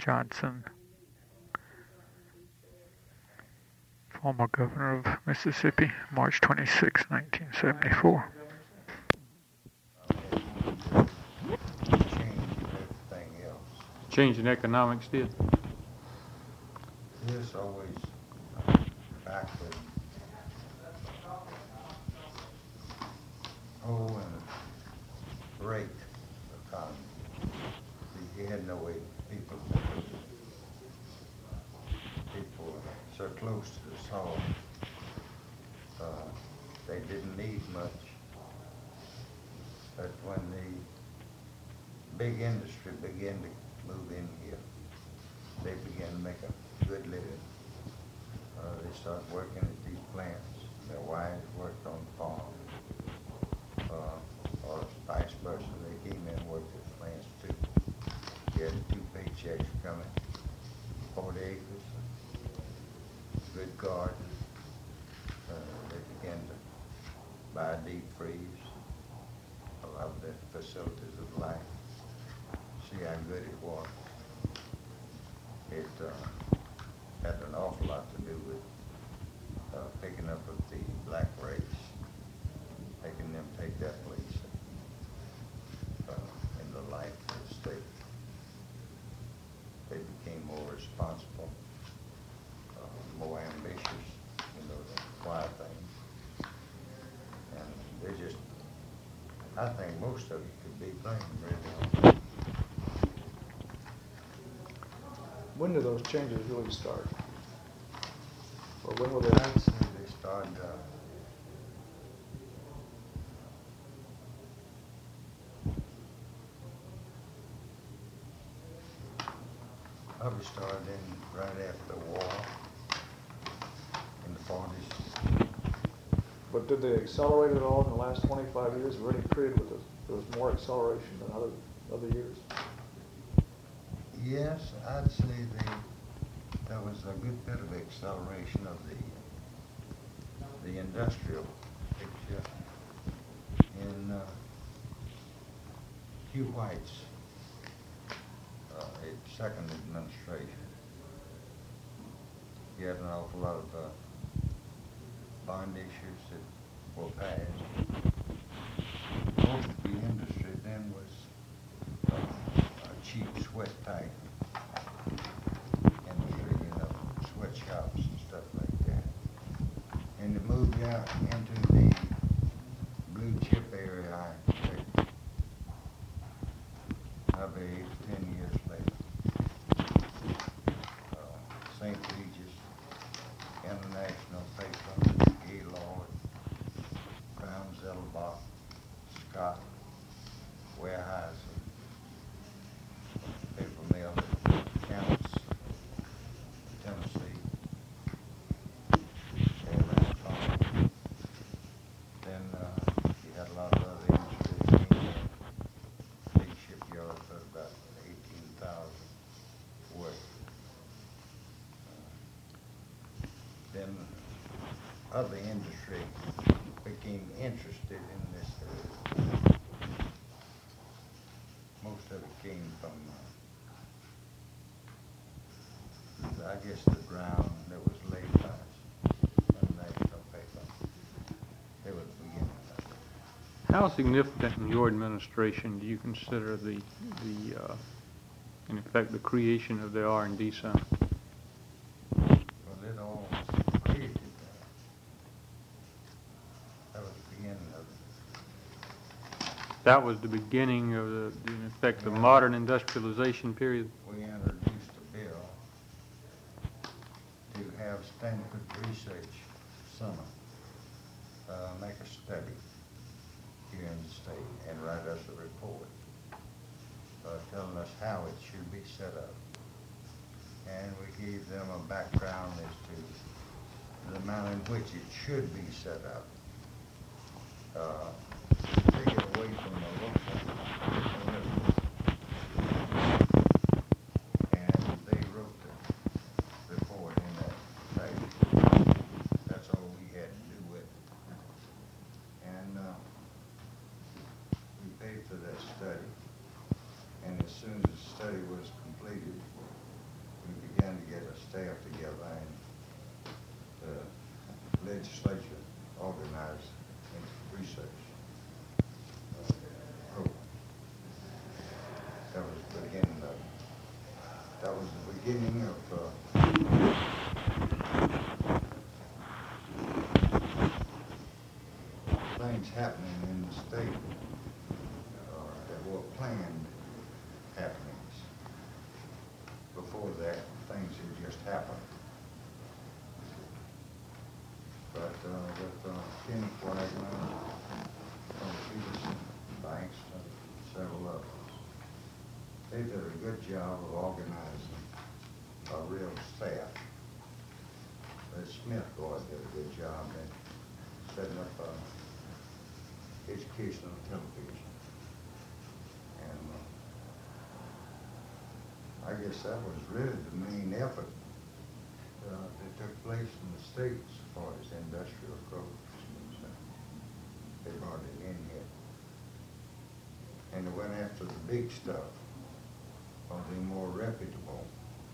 Johnson, former governor of Mississippi, March 26, 1974. Everything else. Changing economics did. This always backward. Oh, and great economy. You had no way people so close to the soil. They didn't need much. But when the big industry began to move in here, they began to make a good living. They started working at these plants. Their wives worked on the farm. Or vice versa, they came in and worked at the plants too. You had 2 paychecks coming, 40 acres, good garden. They began to buy a deep freeze, a lot of the facilities of life. See how good it was. It had an awful lot to do with picking up of the black race, making them take that place in the life of the state. They became more responsible, more ambitious, to acquire things. And they just, I think most of it could be blamed really. When do those changes really start? Or when will they? I'd say they started probably started right after the war in the 40s. But did they accelerate at all in the last 25 years? Or any period with there was more acceleration than other years? Yes, I'd say there was a good bit of acceleration of the industrial picture in Hugh White's second administration. He had an awful lot of bond issues that were passed. Most of the industry then was a cheap sweat pipe industry, sweatshops and stuff like that. And it moved out into the blue chip area, I think, probably 8 to 10 years later. St. Regis, International Paper, Gaylord, Brown Zettelbach, Scott, Weyerhaeuser, paper mill at Kansas, Tennessee, Airline Farm. Then you had a lot of other industries came in. Big shipyard put about 18,000 work. Then other industry became interested in this area. Most of it came from, I guess, the ground that was laid by International Paper. They were the beginning of it. How significant in your administration do you consider in effect, the creation of the R&D Center? Well, it all was created. That was the beginning of it. That was the beginning of in effect, the modern industrialization period? We introduced a bill to have Stanford Research Center make a study here in the state and write us a report telling us how it should be set up. And we gave them a background as to the manner in which it should be set up. Take it away from the local. And they wrote the report in that fashion. That's all we had to do with it. And we paid for that study. And as soon as the study was completed, began to get a staff together, and the legislature organized into research program. That was the beginning of it. That was the beginning of things happening in the state that were planned happenings. Before that, things had just happened. But with Kenny Flagman, Tom Peterson, Banks, and several others, they did a good job of organizing a real staff. The Smith boys did a good job in setting up educational television. And I guess that was really the main effort that took place in the States as far as industrial growth is concerned. They brought it in here. And they went after the big stuff, or the more reputable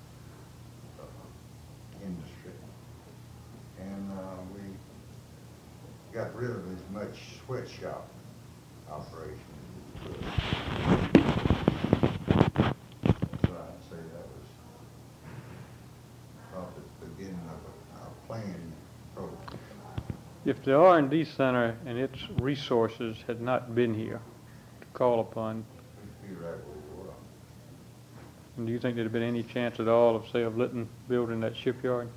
industry. And we got rid of as much sweatshop operation as we could. So I'd say that was probably the beginning of a planned program. If the R&D Center and its resources had not been here to call upon, We'd be right where we were. do you think there'd have been any chance at all of, say, of Litton building that shipyard?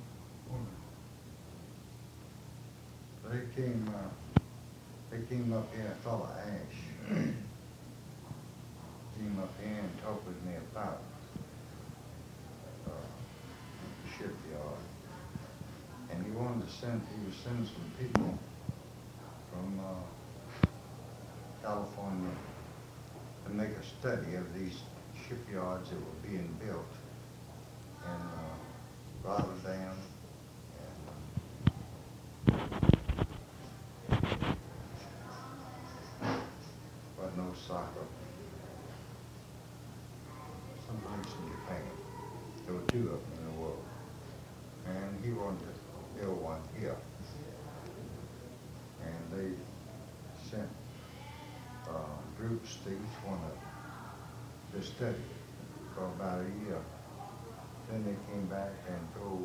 They came up here, a fellow Ash, came up here and talked with me about the shipyard. And he wanted to he was sending some people from California to make a study of these shipyards that were being built in Rotterdam and Osaka, someplace in Japan. There were 2 of them in the world. And he wanted to build one here. And they sent groups to each one of them to study it for about a year. Then they came back and told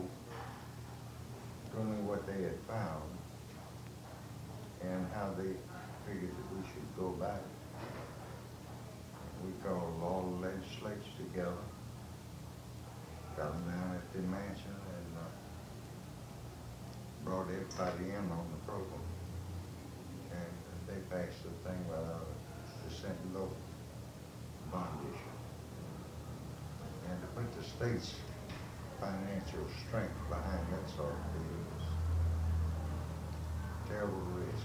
me what they had found and how they figured that we should go back. We called all the legislatures together, got them down at the mansion, and brought everybody in on the program. And they passed the thing without a cent low bond issue. And to put the state's financial strength behind that sort of deal was a terrible risk.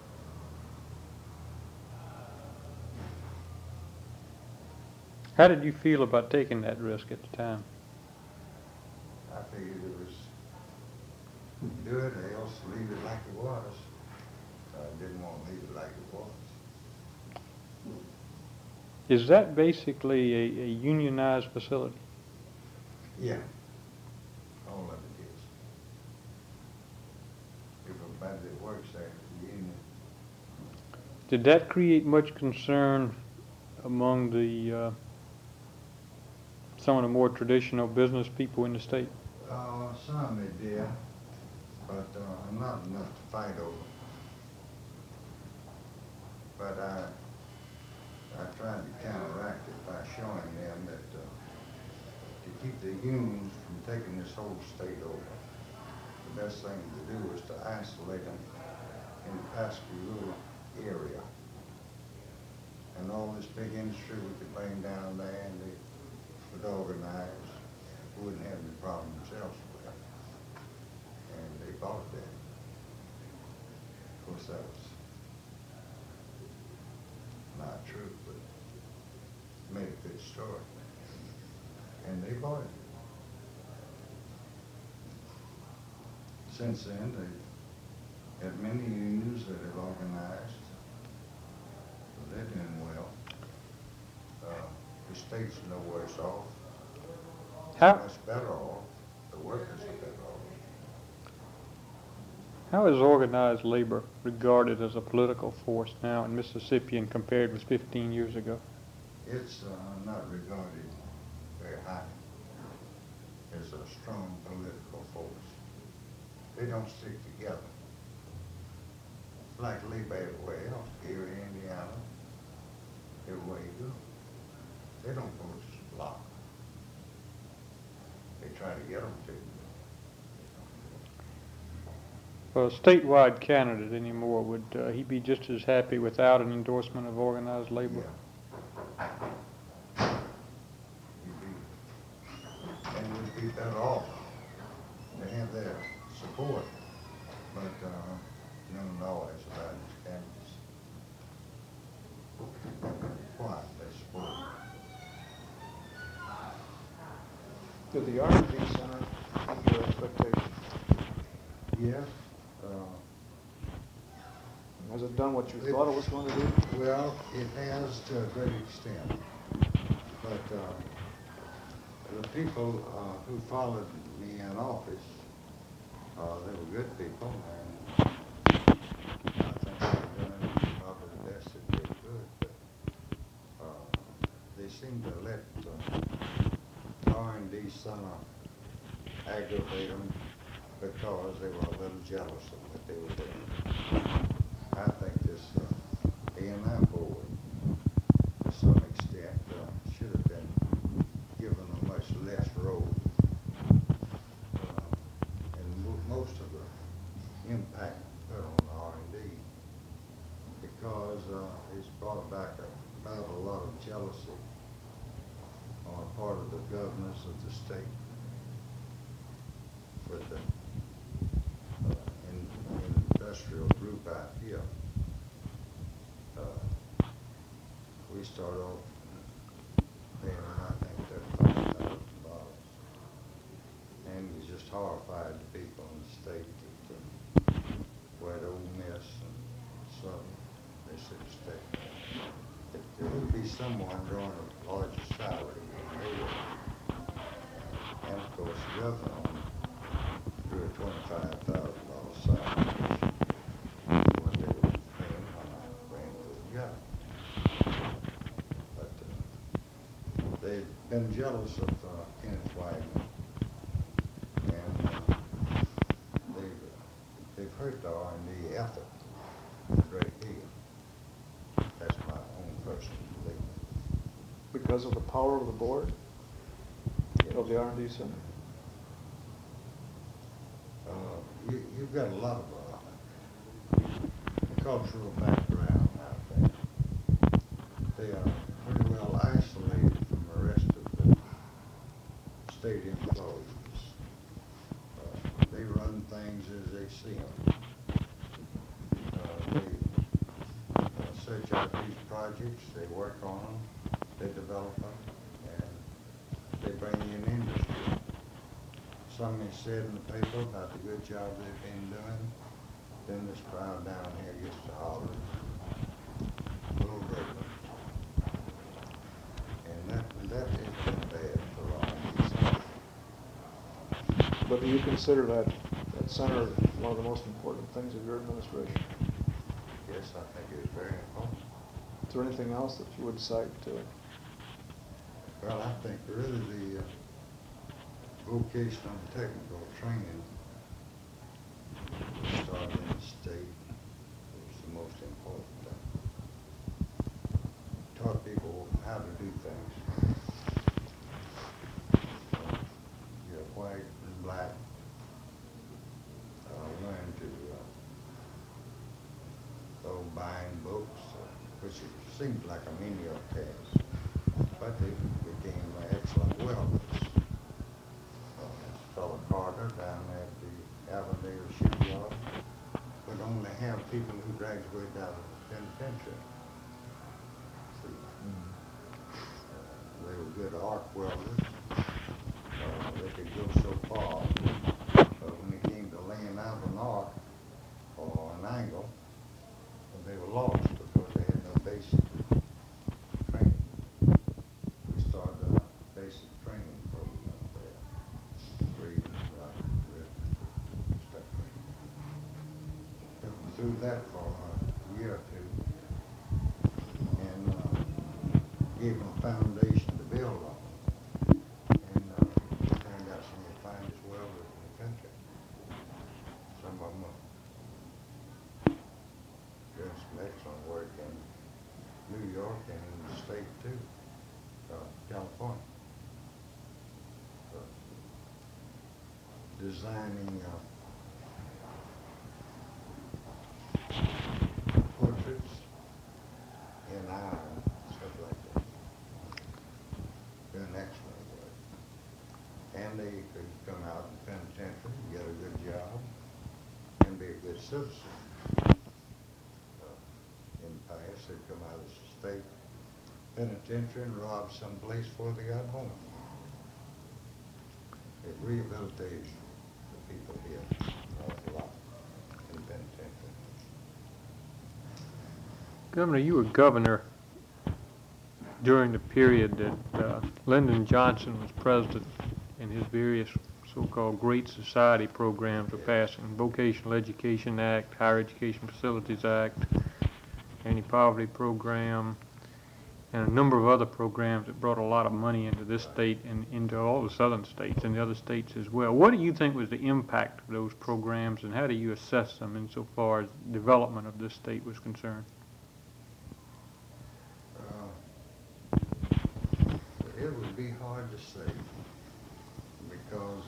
How did you feel about taking that risk at the time? I figured it was do it or else leave it like it was. I didn't want to leave it like it was. Is that basically a unionized facility? Yeah, all of it is. Everybody that works there is a union. Did that create much concern among the some of the more traditional business people in the state? Some it did, but not enough to fight over. But I tried to counteract it by showing them that to keep the unions from taking this whole state over, the best thing to do was to isolate them in the Pascagoula area. And all this big industry we could bring down there, and they would organize, wouldn't have any problems elsewhere. And they bought that. Of course, that was not true, but it made a good story. And they bought it. Since then, they have many unions that have organized. They're doing well. The state's no worse off. How- much better off. The workers are better off. How is organized labor regarded as a political force now in Mississippi and compared with 15 years ago? It's not regarded very high as a strong political force. They don't stick together. It's like labor everywhere else, here in Indiana, everywhere you go. They don't vote as a block. They try to get them to. For a statewide candidate anymore, would he be just as happy without an endorsement of organized labor? Yeah. And would be better off to have their support, but no noise about his candidates. Quiet, they support. Did the R&D Center meet your expectations? Yeah. Has it done what you thought it was going to do? Well, it has to a great extent, but the people who followed me in office, they were good people, and I think they've done probably the best that they could, but they seem to let R&D Center aggravate them because they were a little jealous of what they were doing. I think this A&M board, to some extent, should have been given a much less role. And most of the impact put on R&D because it's brought about a lot of jealousy on the part of the governors of the state with the industrial group out here. We start off paying, I think, $35,000. And it's just horrified the people in the state that were at Ole Miss and Southern Mississippi State. There would be someone drawing a larger salary than they were. And of course, the governor drew a $25,000 salary. What they were paying when I ran for the governor. But they've been jealous of Kenneth Wagner, and they've hurt the R&D effort a great deal. That's my own personal belief. Because of the power of the board of the R&D Center? You've got a lot of cultural background out there. They are pretty well isolated from the rest of the state employees. They run things as they see them. They search out these projects, they work on them, they develop them, and they bring in industry. Something is said in the paper about the good job they've been doing, then this crowd down here gets to holler, a little regular. And that has been bad for R&D. But do you consider that center one of the most important things of your administration? Yes, I think it is very important. Is there anything else that you would cite to it? Well, I think really the vocational and technical training started in the state was the most important thing. Taught people how to do things. You're white and black. Learn to go buying books, which seemed like a menial task, but they became excellent welders. Fellow Carter down at the Avondale shipyard would only have people who graduated out of the penitentiary. They were good arc welders. They could go so far, but when it came to laying out an arc or an angle, they were lost because they had no basic training. We started a basic training program up there. gave them a foundation to build on. And turned out some of the finest welders in the country. Some of them are doing some excellent work in New York and in the state too, California. Designing portraits in iron, stuff like that. Doing excellent work. And they could come out in the penitentiary, get a good job, and be a good citizen. In the past, they'd come out of the state penitentiary and rob someplace before they got home. It rehabilitated the people here an awful lot in the penitentiary. Governor, you were governor during the period that Lyndon Johnson was president, and his various so-called Great Society programs were passing. Vocational Education Act, Higher Education Facilities Act, Anti-Poverty Program, and a number of other programs that brought a lot of money into this state and into all the southern states and the other states as well. What do you think was the impact of those programs, and how do you assess them insofar as development of this state was concerned? It would be hard to say because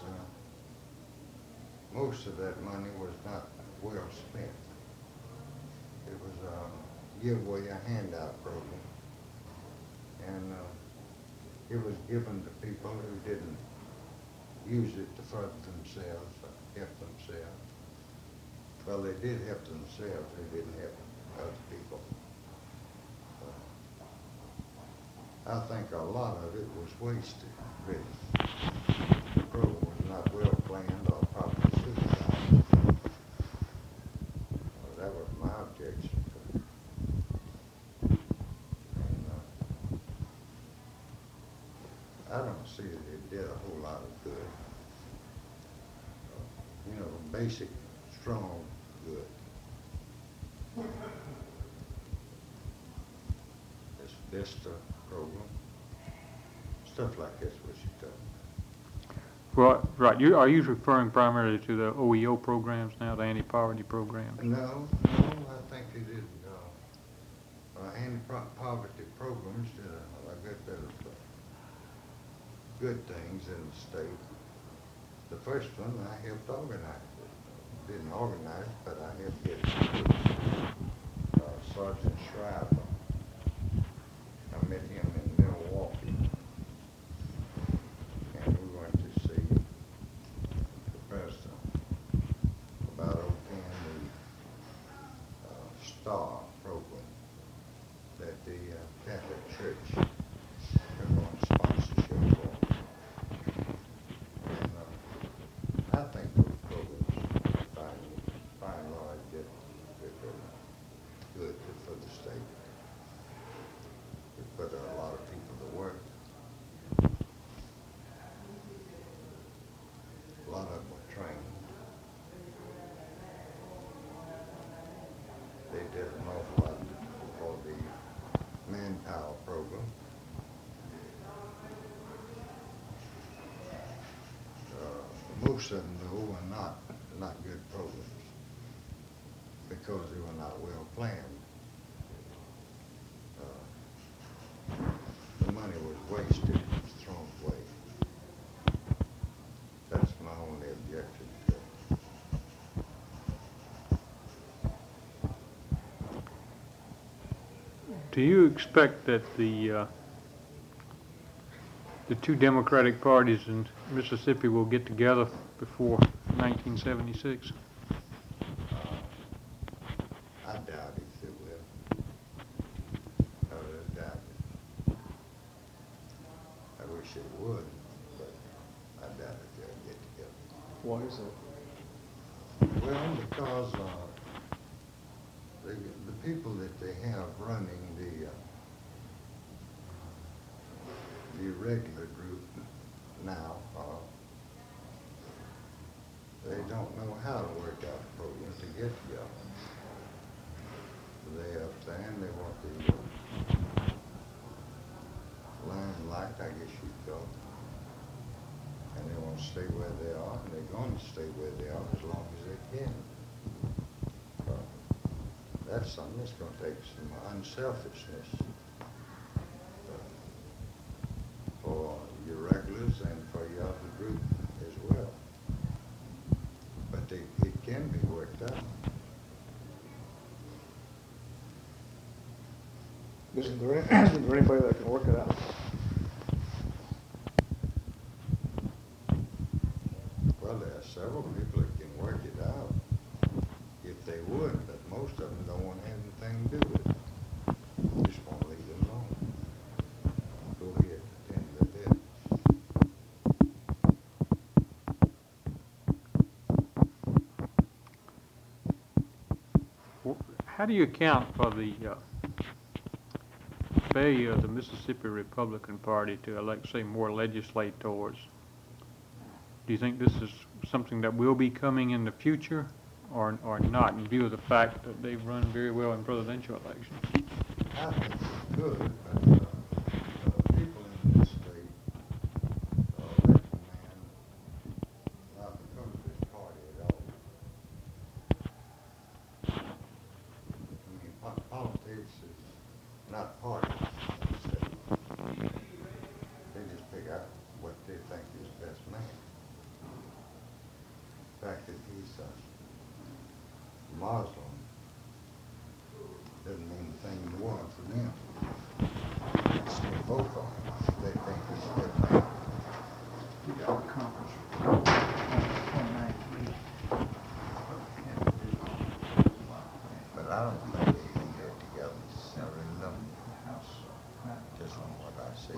most of that money was not well spent. It was a giveaway, a handout program. And it was given to people who didn't use it to further themselves, help themselves. Well, they did help themselves, they didn't help other people. I think a lot of it was wasted, really. The program was not well planned or properly supervised. Well, that was my objection to it. I don't see that it did a whole lot of good. You know, basic, strong good. This VISTA program, stuff like this was you talking Well, right. Are you referring primarily to the OEO programs now, the anti-poverty programs? No, I think it is. Anti-poverty programs did a good bit of good things in the state. The first one I helped organize it. Didn't organize it, but I helped get it. Sergeant Schreiber. I met him in Milwaukee. And we went to see the president about opening the STAR program that the Catholic Church took on sponsorship for. And I think those programs, by and large, did good for the state. It put a lot of people to work. A lot of them were trained. They did an awful lot for the manpower program. Most of them, though, were not good programs because they were not well planned. The money was wasted, it was thrown away. That's my only objection to it. Do you expect that the two Democratic parties in Mississippi will get together before 1976? I doubt if it will. I really doubt it. I wish it would, but I doubt if they'll get together. Why is that? Well, because the people that they have running the regular group now, they don't know how to work out the program to get together. They up there and they want to stay where they are, and they're going to stay where they are as long as they can. That's something that's going to take some unselfishness for your regulars and for your other group as well. But it can be worked out. Isn't there anybody that can work it out? Well, there are several people that can work it out if they would, but most of them don't want to have anything to do with it. Just want to leave it alone. Go ahead, attend to their business. How do you account for the failure of the Mississippi Republican Party to elect, say, more legislators? Do you think this is something that will be coming in the future, or not, in view of the fact that they've run very well in presidential elections? I think it's good, but people in this state recommend not to come to this party at all. I mean, politics is not party. They just pick out what they think is best man. The fact that he's a Muslim doesn't mean the thing in the world for them. They still vote for him if they think he's a good man. Conference report, 29th week. But I don't think they can get together. I really don't. Just on what I see.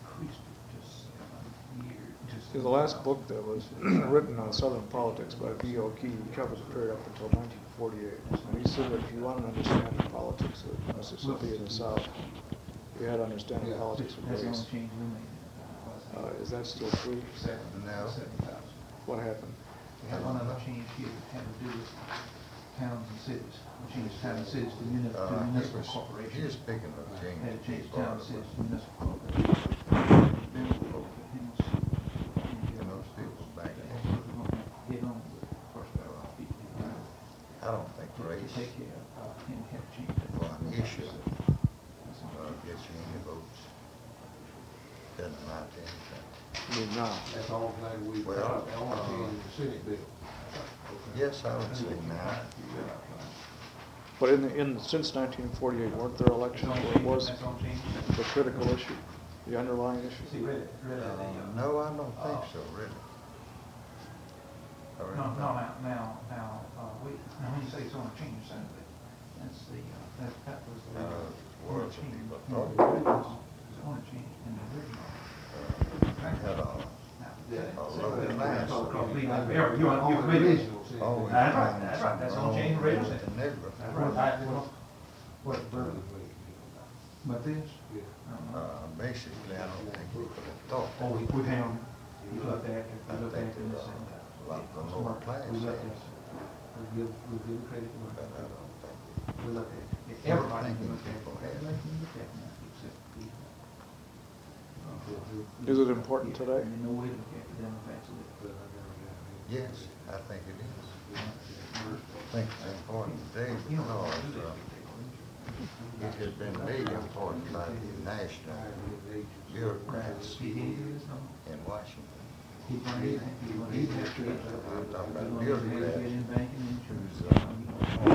See, the last book that was written on Southern politics by B.O. Key covers the period up until 1948. And he said that if you want to understand the politics of Mississippi and the South, you had to understand the politics of That's the only race. change we made. Is that still true? No. What happened? We had one other change here that had to do with towns and cities. We changed towns and cities to municipal corporations. He was speaking of Had to change change. towns and cities to municipal corporations. Then we voted for him. And those people back then, Get on with the first round of people. I don't think race Take care of him, have changed it. for an issue gets you any votes. Doesn't amount to anything. I mean, now. That's all glad we, Well, I want to change the Senate bill. Yes, I would say now. But since 1948, weren't there elections where it was That's all changed. the critical issue, the underlying issue? See, really, No, I don't think so, really. I really No, don't. now, when you say it's only changed Saturday, that's the, that was the. Words of change. people No, thought. the original was only changed in the original. Had a low class. You committed. Always That's right, find that's right, that's something on change wrong rates. with the Negro. That's right. What, but this? Basically, I don't think people have thought. Oh, we found, we looked at, I think this. a lot of the lower class We looked has, at, we give credit to but I don't think. we looked at, everybody Thinking looked at. people have. Everybody looked at now, except people. Is it important today? And no way to look at the Democrats. Yes, I think it is. I think it's important today because it has been made important by the national bureaucrats in Washington. I'm talking about bureaucrats who's on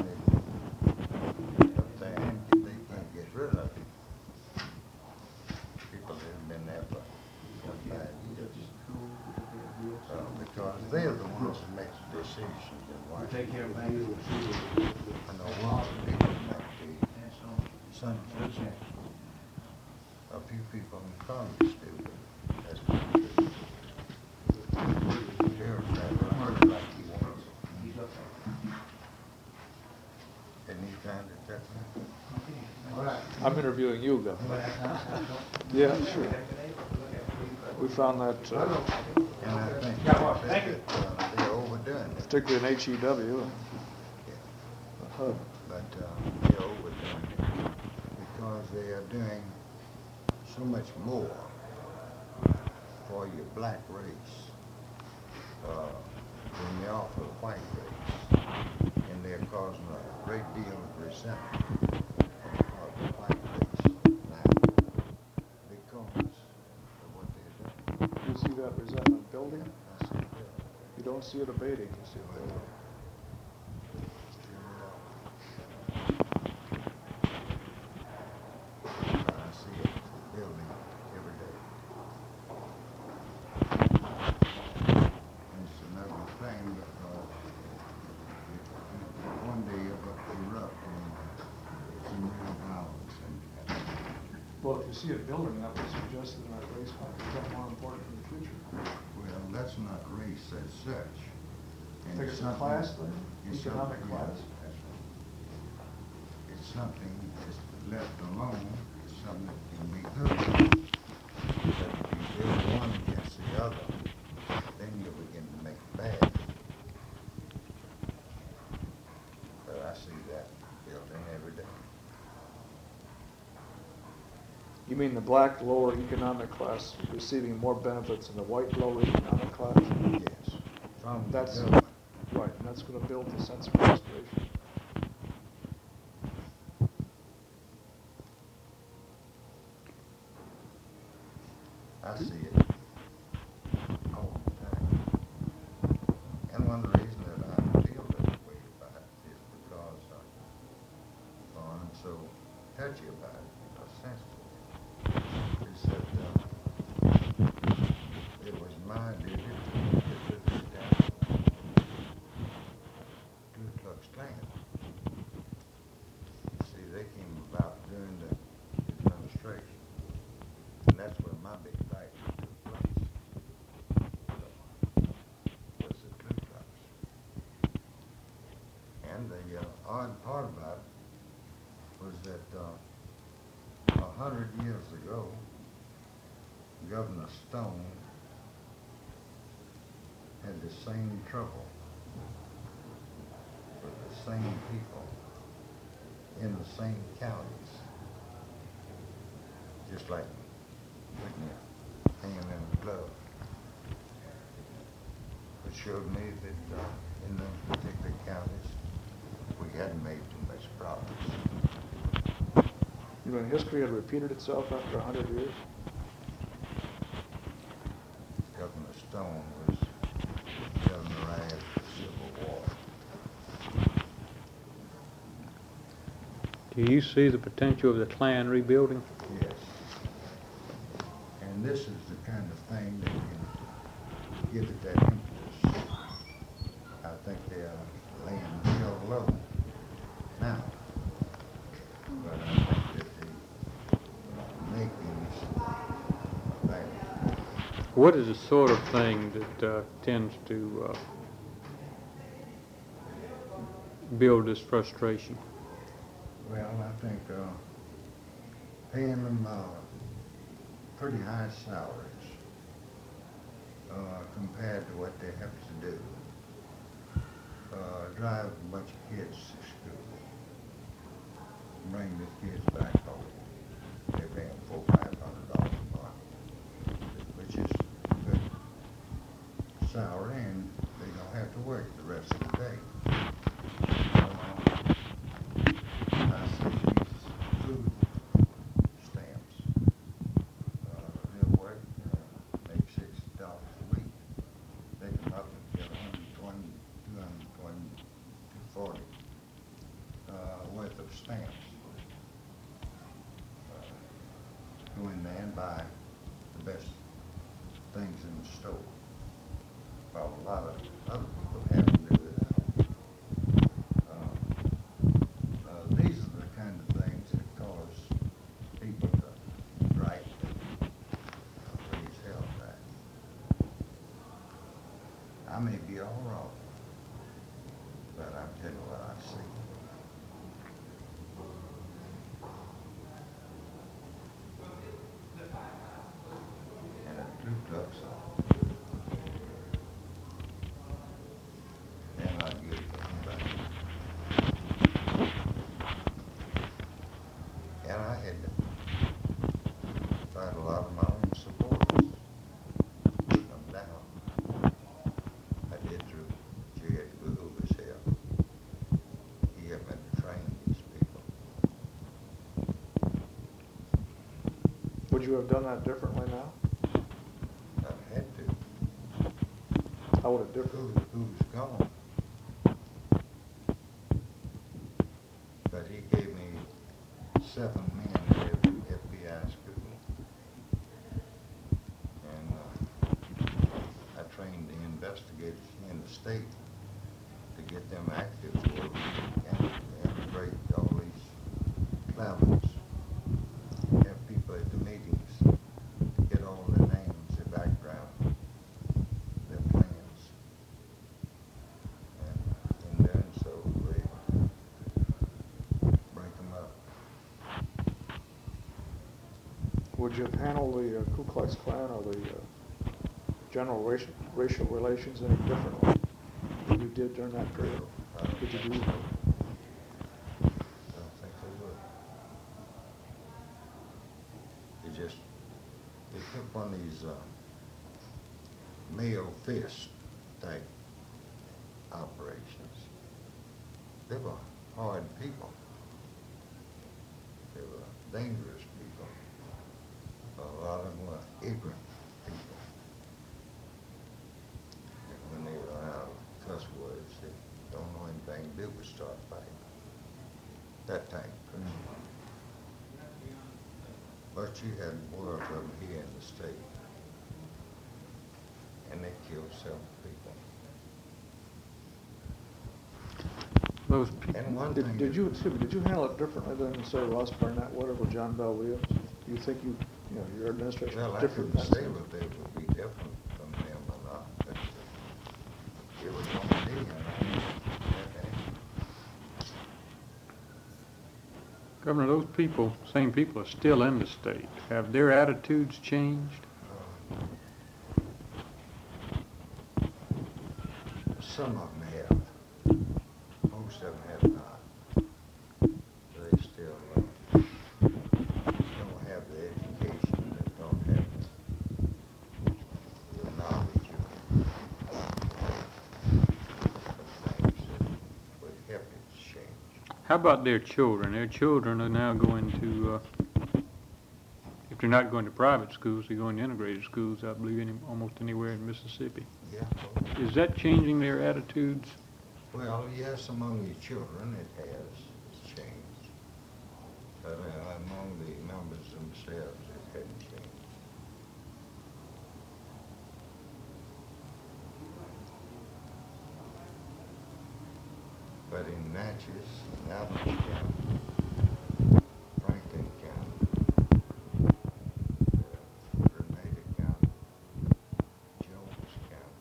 they can't get rid of it. People that have been there for 25 years. Because they're the ones that make the decisions in Washington. Take care of things. I know one of the people make the Sun Commission. A few people in Congress do, but that's what they do. Bureaucrat runs like he wants. Isn't he trying to tell me? I'm interviewing you, Governor. Yeah, sure. We found that, And I think that they're overdoing it. particularly in HEW, HUD. But they're overdoing it because they are doing so much more for your black race when they offer white race, and they're causing a great deal of resentment of the white race now because of what they're doing. You see that resentment building? I see that. You don't see it abating, you see it building. I see it building every day. It's another thing because one day it'll erupt and some real violence. Well, if you see it building, that would suggest that our race might become more important in the future. Well, that's not race as such. And Think it's a something- class thing? it's Economic something- class? yeah, that's right. It's something that's left alone, it's something that can be heard. But if you build one against the other, then you'll begin to make it bad. But I see that building every day. You mean the black lower economic class receiving more benefits than the white lower economic class? Yes. From the That's- government. Right, and that's gonna build the sense of frustration. I see it all the time. And one of the reasons that I feel that way about it is because I'm so touchy about it, sensitive. Is that it was my duty to put this down to the Ku Klux Klan. See, they came about during the administration. And that's where my big fight took place. Was the Ku Klux. And the odd part about it was that 100 years ago, Governor Stone had the same trouble with the same people in the same counties, just like putting your hand in the glove. It showed me that in those particular counties, we hadn't made too much progress. You know, history had repeated itself after 100 years? Governor Stone was governor right after the Civil War. Do you see the potential of the Klan rebuilding? Yes. And this is the kind of thing that can give it that impetus. I think they're laying real low now. But I think that the makings are there. What is the sort of thing that tends to build this frustration? Well, I think paying them pretty high salaries compared to what they have to do. Drive a bunch of kids to school, bring the kids back home. They pay them $400-500 a month, which is a good salary, and they don't have to work the rest of the day. I see these food stamps. They'll work, make $60 a week. They come up and get 120, 220, 240 worth of stamps. Go in there and buy the best things in the store. While a lot of other people have to do without. These are the kind of things that cause people to strike and raise hell back. I may be all wrong, but I'm telling you what I see. And a Ku Klux and I give them back. And I had to fight a lot of my own supporters, put them down. you have done that differently now? I've had to. How would it differ? Who's gone? But he gave me 7 men at FBI school. And I trained the investigators in the state to get them active for and break all these clouds. Have people at the meetings to get all their names, their background, their plans. And in doing so, they break them up. Would you handle the Ku Klux Klan or the general racial relations any differently than you did during that period? Did you do that? I don't think they would. They took one of these male fist type operations. They were hard people. They were dangerous people. A lot of them were ignorant people. And when they were out of cuss words, they don't know anything to do but start fighting. That type of person. But you had more of them here in the state. And they killed several people. Those people. And one Did thing. you handle it differently than, say, Ross Barnett, whatever, John Bell Williams? Do you think your administration Well, was I different? couldn't say whether they would be different from them or not, but it was on me, and I Governor, those people, same people, are still in the state. Have their attitudes changed? some of them have. Most of them have not. They still don't have the education, they don't have the knowledge of some things that would help it change. How about their children? Their children are now going to, if they're not going to private schools, they're going to integrated schools, I believe, almost anywhere in Mississippi. Yeah. Is that changing their attitudes? Well, yes, among the children it has changed. But among the members themselves it hadn't changed. But in Natchez, Adams County, Franklin County, Grenada County, Jones County,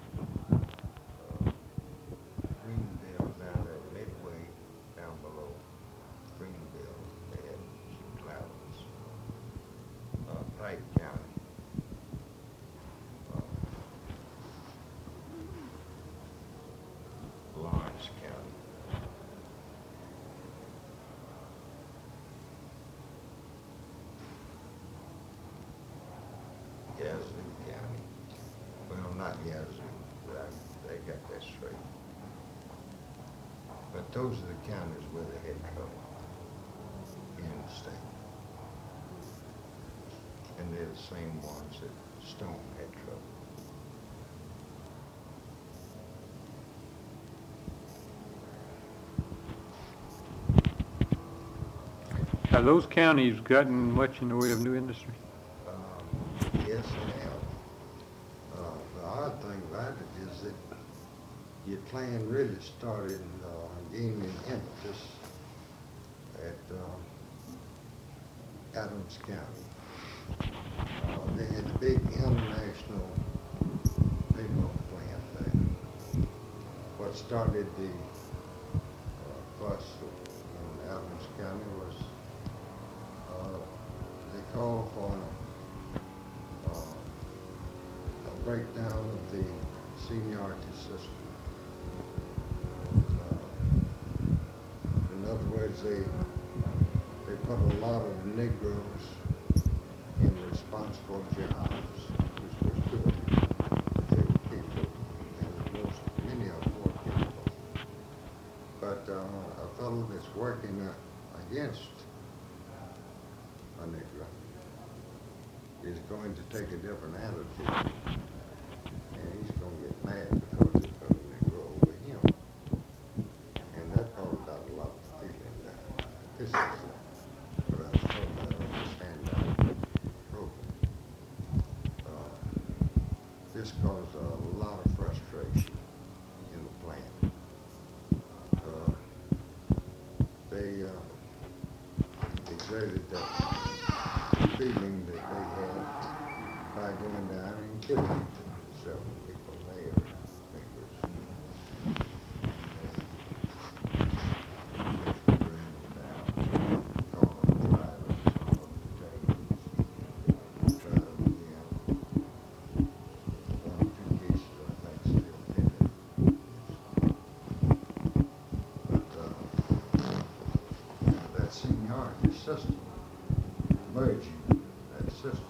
Greenville down at Midway, down below Greenville, they had some clouds. Pike County, Lawrence County. Yazoo County. Well, not Yazoo, but they got that straight. But those are the counties where they had trouble in the state. And they're the same ones that Stone had trouble. Have those counties gotten much in the way of new industry? Yes, they have. The odd thing about it is that your plan really started gaining impetus at Adams County. They had a big international paper plant there. What started the fuss in Adams County was they called for a breakdown of the seniority system. In other words, they put a lot of Negroes in responsible jobs, which was good. They were people, and many of them were people. But a fellow that's working against a Negro is going to take a different attitude. And he's going to get mad because it's going to grow over him. And that brought about a lot of feeling down. This is what I was talking about on the handout program. This caused a lot of frustration in the plant. They exerted that feeling that they had by going down and killing several people there. That seniority system, merging that system,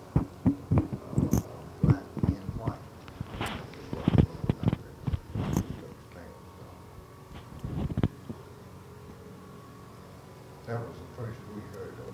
black and white, is what they were about to explain. That was the first we heard of it.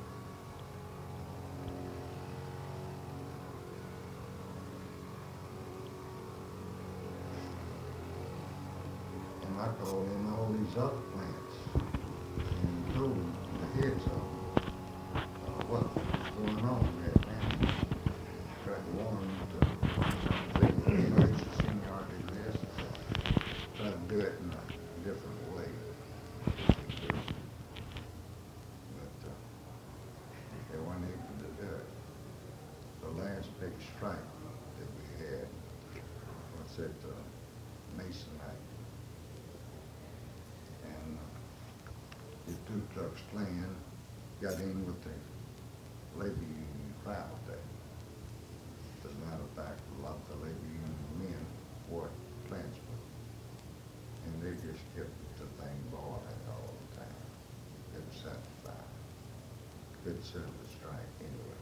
And I called in all these other plants and told the heads of them what was going on there now. Tried to warn them to think, it's a seniority list, try to do it in a different way. But they weren't able to do it. The last big strike that we had was at Masonite. And the Ku Klux Klan got in with the labor union crowd there. As a matter of fact, a lot of the labor union men were Klansmen. And they just kept the thing boiling all the time. Couldn't satisfy. Couldn't settle the strike anyway.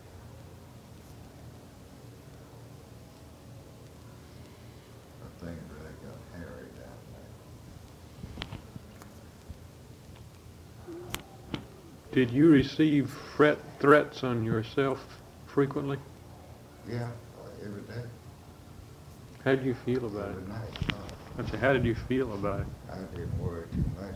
The thing really got hairy down there. Did you receive threats on yourself frequently? Yeah, every day, How did you feel about it? every night. I said, how did you feel about it? I didn't worry too much.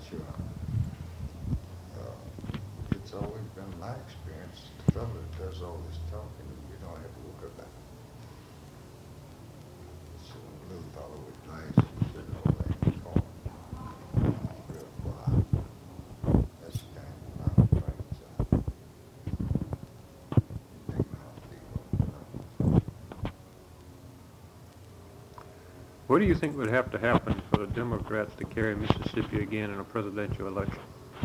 It's always been my experience. The fellow that does all this talking, you don't have to worry about it. It's a blue fellow with glasses sitting over there in the corner. Real quiet. That's the kind of my brains are. Take my people. What do you think would have to happen for the Democrats to carry Mississippi again in a presidential election?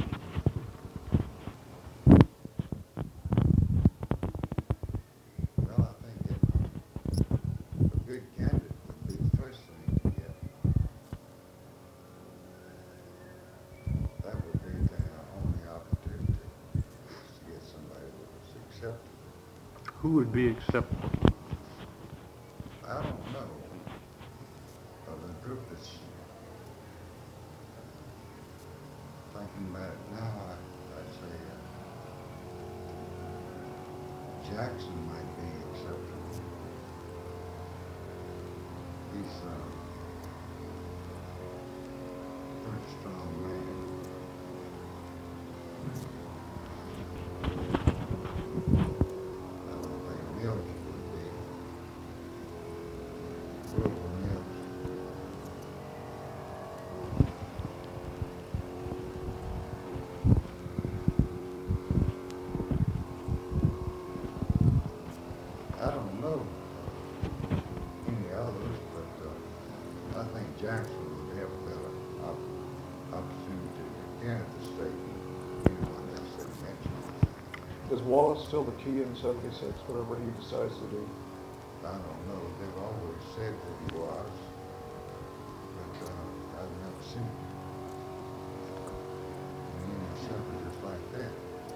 Well, I think that a good candidate would be the first thing to get. That would be the only opportunity is to get somebody that was acceptable. Who would be acceptable? I don't know. The group that's thinking about it now, I'd say Jackson might be acceptable. He's a pretty strong man. I don't think Mills would be. Grover Mills. I don't know any others, but I think Jackson would have a better opportunity to enter the state than anyone else that mentioned. Is Wallace still the key in 76, whatever he decides to do? I don't know. They've always said that he was, but I've never seen him. And something just like that.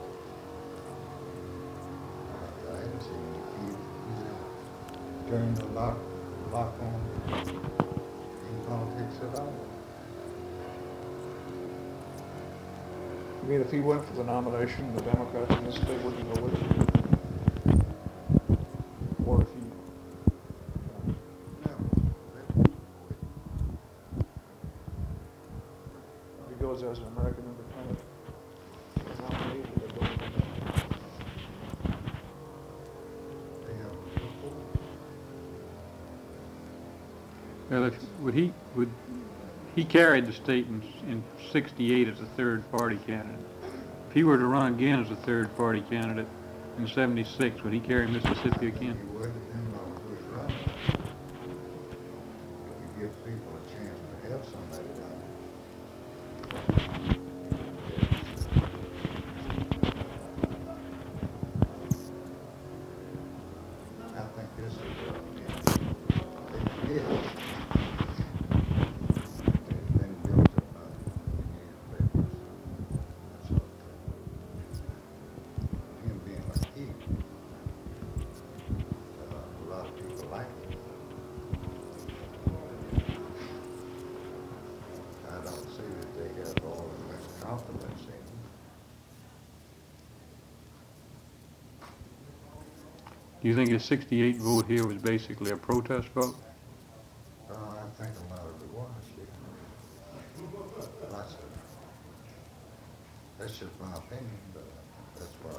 I hadn't seen him. He turned the lock on in politics at all. You mean if he went for the nomination, the Democrats in this state wouldn't go with him? as an American independent nominee for the building. They have before. Well, he carried the state in 68 as a third party candidate. If he were to run again as a third party candidate in 76, would he carry Mississippi again? You would, depending on who's running. You give people a chance to have somebody run. I think this is, it's been built up by newspapers, that sort of thing. Him being like he, a lot of people like him. I don't see that they have all the much confidence in him. Do you think his 68 vote here was basically a protest vote? I think a lot of it was, yeah. Lots of it. That's just my opinion, but that's what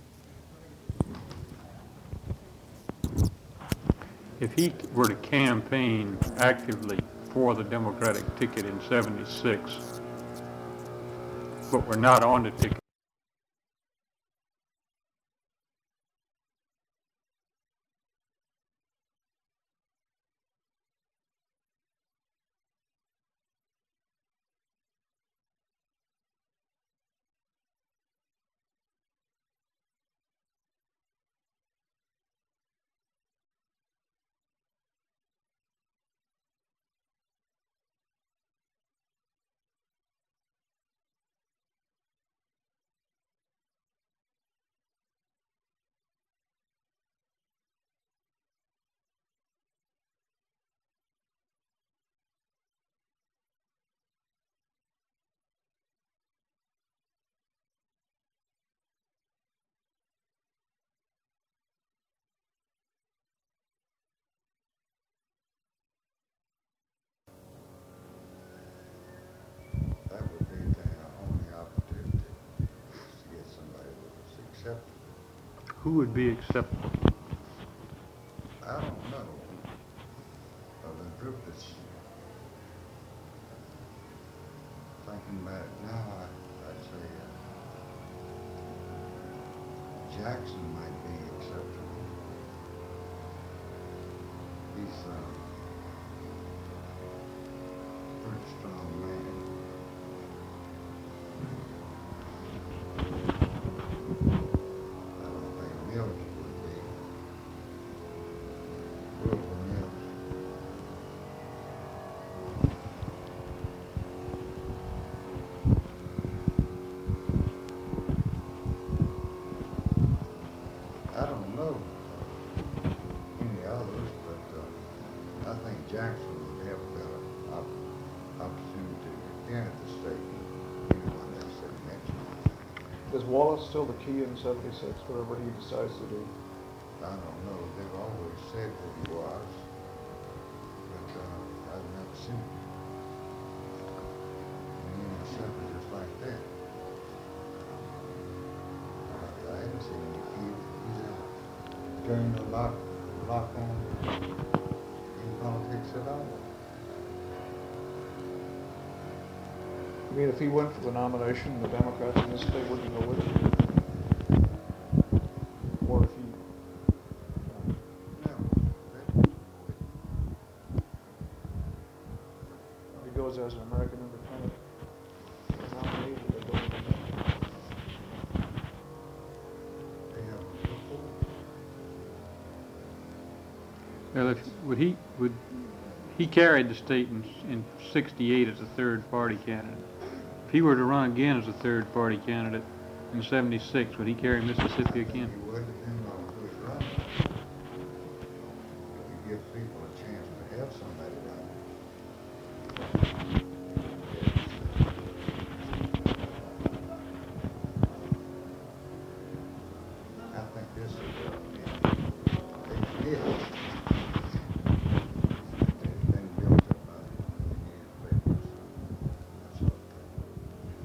I think. If he were to campaign actively for the Democratic ticket in 76, but were not on the ticket, That would be the only opportunity to get somebody that was acceptable. who would be acceptable? I don't know. Of the group that's thinking about it now, I'd say Jackson might be acceptable. He's a pretty strong man. I don't think Mills would be. Wilbur Mills. I don't know any others, but I think Jackson would have a better opportunity again at the state than anyone else they mentioned. Is Wallace still the key in 76, whatever he decides to do? I don't know. They've always said that he was, but I've never seen him. And you know, simple just like that. I haven't seen him. He's turned the lock on in politics at all. I mean, if he went for the nomination, the Democrats in this state wouldn't go with him. Or if he, No, that wouldn't. if he goes as an American independent nominee for the building. They have before. Well, he carried the state in 68 as a third party candidate. If he were to run again as a third party candidate in 76, would he carry Mississippi again? You would, depending on who's running. You give people a chance to have somebody running. I think this is it's been built up by newspapers, that sort of thing.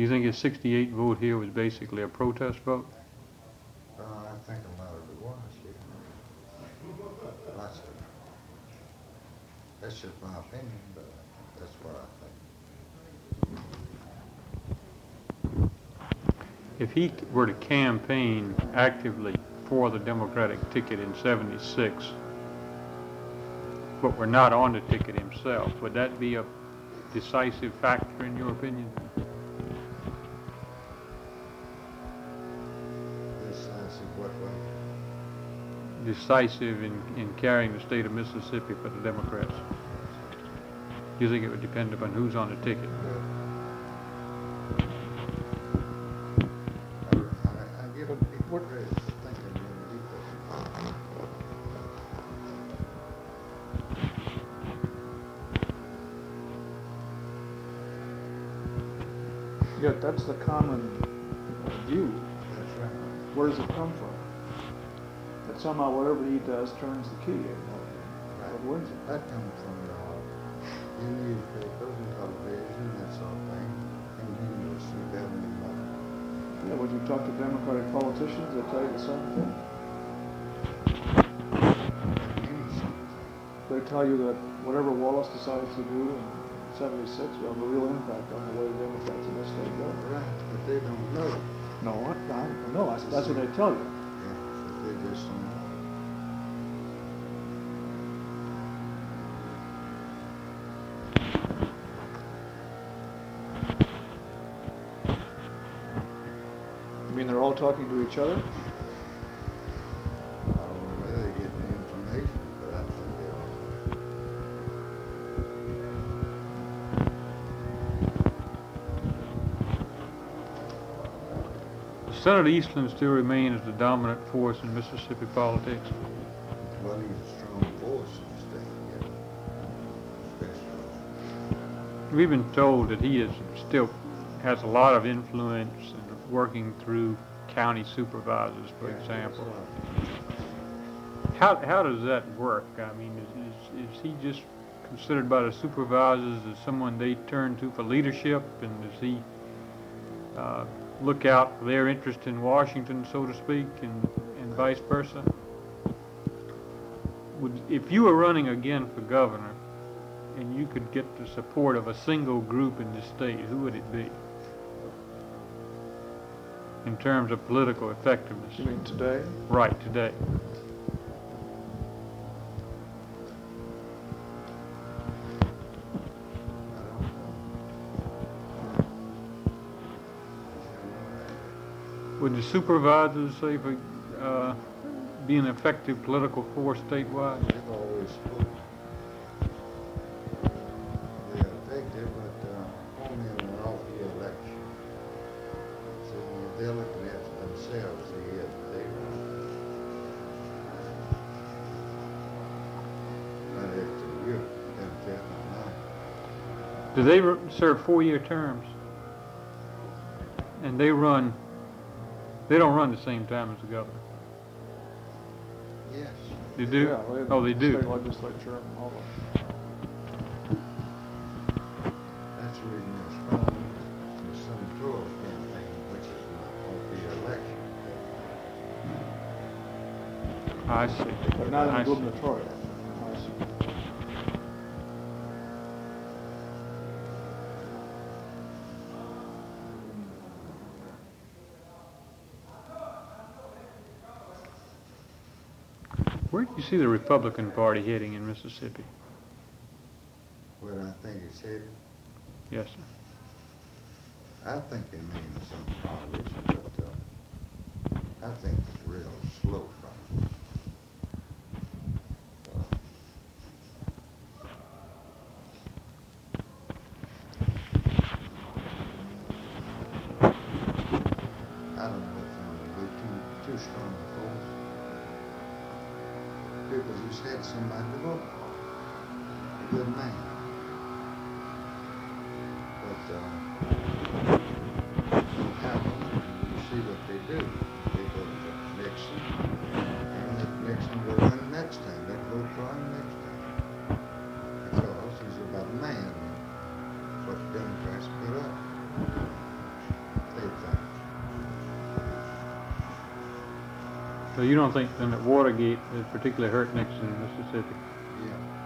Do you think his 68 vote here was basically a protest vote? I think a lot of it was, yeah. Lots of it. That's just my opinion, but that's what I think. If he were to campaign actively for the Democratic ticket in '76, but were not on the ticket himself, would that be a decisive factor in your opinion? Decisive what way? Decisive in carrying the state of Mississippi for the Democrats? Do you think it would depend upon who's on the ticket? I give people credit for thinking really deeply. Yet that's the common view. That's right. Where does it come from? That somehow whatever he does turns the key. What wins it? That comes from your newspapers and television, that sort of thing. Continuous through government money. Yeah, when you talk to Democratic politicians, they tell you the same thing. They tell you that whatever Wallace decides to do in '76 will have a real impact on the way the Democrats in this state go. Right, but they don't know. No, that's what they tell you. Yeah, but they just don't know. You mean they're all talking to each other? I don't know where they get the information, but I think they are. Does Senator Eastland still remain as the dominant force in Mississippi politics? Well, he's a strong force in the state, yeah. Especially. We've been told that he still has a lot of influence in working through county supervisors, for example. How does that work? I mean, is he just considered by the supervisors as someone they turn to for leadership, and does he look out for their interest in Washington, so to speak, and vice versa? If you were running again for governor and you could get the support of a single group in the state, who would it be in terms of political effectiveness? You mean today? Right, today. Would the supervisors say for be an effective political force statewide? They've always spoken. They're effective, but only in an off-year election. So they're looking after themselves the year that they run. Not after you, Democrat, not mine. Do they serve 4-year terms? And they don't run the same time as the governor? Yes. They do? Yeah, Oh, they do. State legislature and all that. That's the reason they're strong. The senatorial campaign, which is an off-year election. I see. But not in I the see. gubernatorial. I see. Where do you see the Republican Party heading in Mississippi? Where I think it's headed, Yes, sir. I think they may in some progress, but I think it's real slow progress. I don't know if I'm going to be too strong a force. People just had somebody to vote. A good man. But don't have them. You see what they do. They go to Nixon. And if Nixon will run next time, they'll vote for him next time. Because he's about a man. What the Democrats put up. So you don't think then that Watergate is particularly hurt Nixon in Mississippi? Yeah.